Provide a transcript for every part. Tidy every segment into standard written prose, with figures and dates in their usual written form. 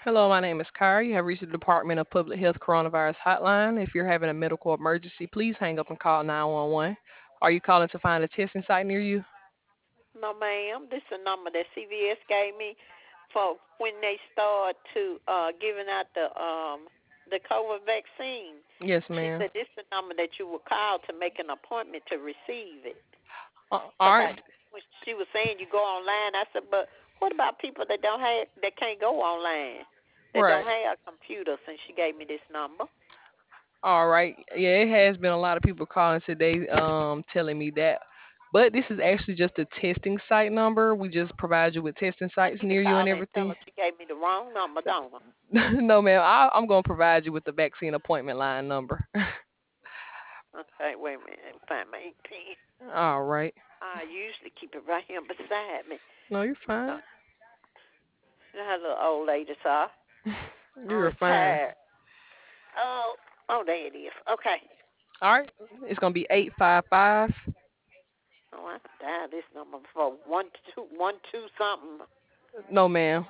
Hello, my name is Kyra. You have reached the Department of Public Health Coronavirus Hotline. If you're having a medical emergency, please hang up and call 911. Are you calling to find a testing site near you? No, ma'am. This is a number that CVS gave me for when they start to giving out the COVID vaccine. Yes, She ma'am. said this is the number that you will call to make an appointment to receive it. All Cause right. when she was saying you go online, I said, but what about people that don't have that can't go online, that don't Right. have computers? And she gave me this number. All right. Yeah, it has been a lot of people calling today, telling me that. But this is actually just a testing site number. We just provide you with testing I sites need to near you call and her and tell everything. her she gave me the wrong number, don't I? No, ma'am. I'm going to provide you with the vaccine appointment line number. Okay, wait a minute. Let me find my ink pen. All right. I usually keep it right here beside me. No, you're Uh, fine. you know how little old ladies are. You're I'm fine. tired. Oh, oh, there it is. Okay. All right. It's going to be 855. Oh, I dialed this number before. 1 2 something. No, ma'am.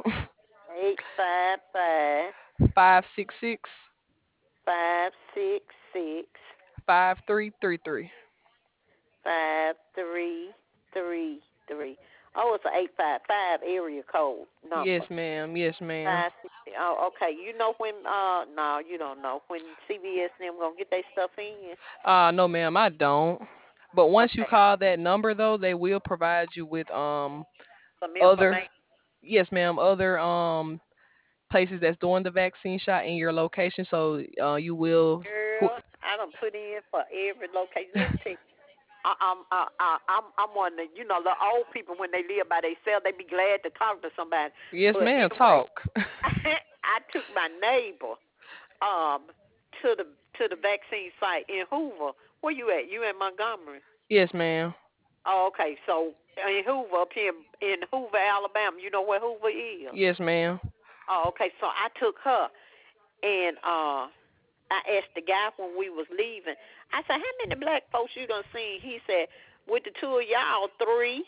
855 566 566 5333. 5333. Oh, it's an 855 area code number. Yes, ma'am. Yes, ma'am. 560. Oh, okay. You know when? No, you don't know when CVS and them gonna get their stuff in. No, ma'am, I don't. But once you Okay. call that number, though, they will provide you with Some other, information. yes, ma'am, other places that's doing the vaccine shot in your location. So you will. Girl, I done put in for every location. Let me tell you. I'm one of the, the old people when they live by themselves, they be glad to talk to somebody. Yes, But ma'am. anyway, Talk. I took my neighbor um to the vaccine site in Hoover. Where you at? You in Montgomery? Yes, ma'am. Oh, okay. So in Hoover, up here in Hoover, Alabama, you know where Hoover is? Yes, ma'am. Oh, okay. So I took her and I asked the guy when we was leaving. I said, "How many black folks you done seen?" He said, "With the two of y'all, three."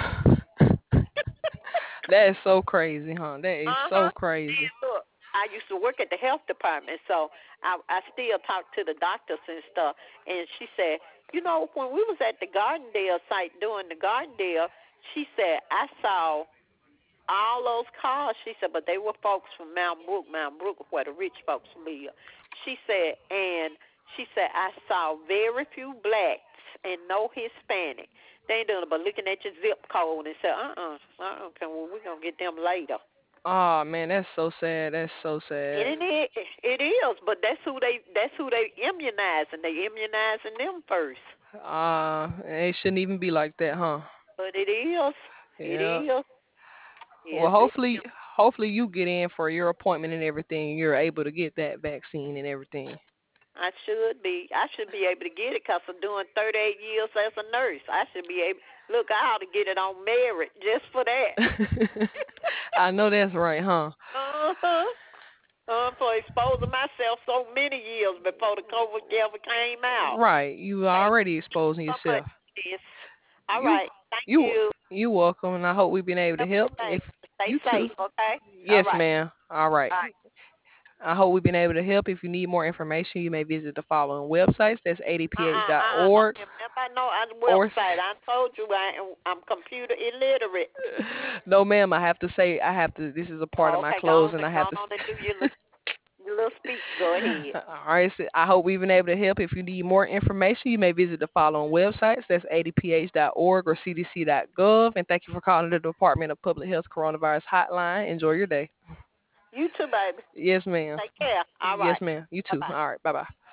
That is so crazy, huh? That is so Uh-huh. crazy. Then look, I used to work at the health department, so I still talk to the doctors and stuff. And she said, when we was at the Gardendale site doing the Gardendale, she said I saw all those cars. She said, but they were folks from Mount Brook, where the rich folks live. She said, and she said I saw very few blacks and no Hispanic. They ain't doing it but looking at your zip code and say, okay, well we're gonna get them later. Oh man, that's so sad. That's so sad. It is, but that's who they immunizing. They immunizing them first. It shouldn't even be like that, huh? But it is, it Yeah. is, Well, yes it hopefully, is. hopefully you get in for your appointment and everything. You're able to get that vaccine and everything. I should be. I should be able to get it because I'm doing 38 years as a nurse. I should be able. Look, I ought to get it on merit just for that. I know that's right, huh? uh-huh. For exposing myself so many years before the COVID ever came out. Right. You Thank already you exposing so much, yourself. sis. All You right. Thank you you. you welcome, and I hope we've been able to Have a help. good day. If Stay you too. safe, okay? All Yes, right. ma'am. All right. All right. I hope we've been able to help. If you need more information, you may visit the following websites. That's Don't adph.org give me about no other or website. I told you I'm computer illiterate. no, ma'am. I have to say I have to. This is a part of Oh, my okay, go on closing. and I go have to. on and do your little speech. Go ahead. All right. So I hope we've been able to help. If you need more information, you may visit the following websites. That's adph.org or cdc.gov. And thank you for calling the Department of Public Health Coronavirus Hotline. Enjoy your day. You too, baby. Yes, ma'am. Take care. All Yes, right. ma'am. You Bye too. bye. All right. Bye bye.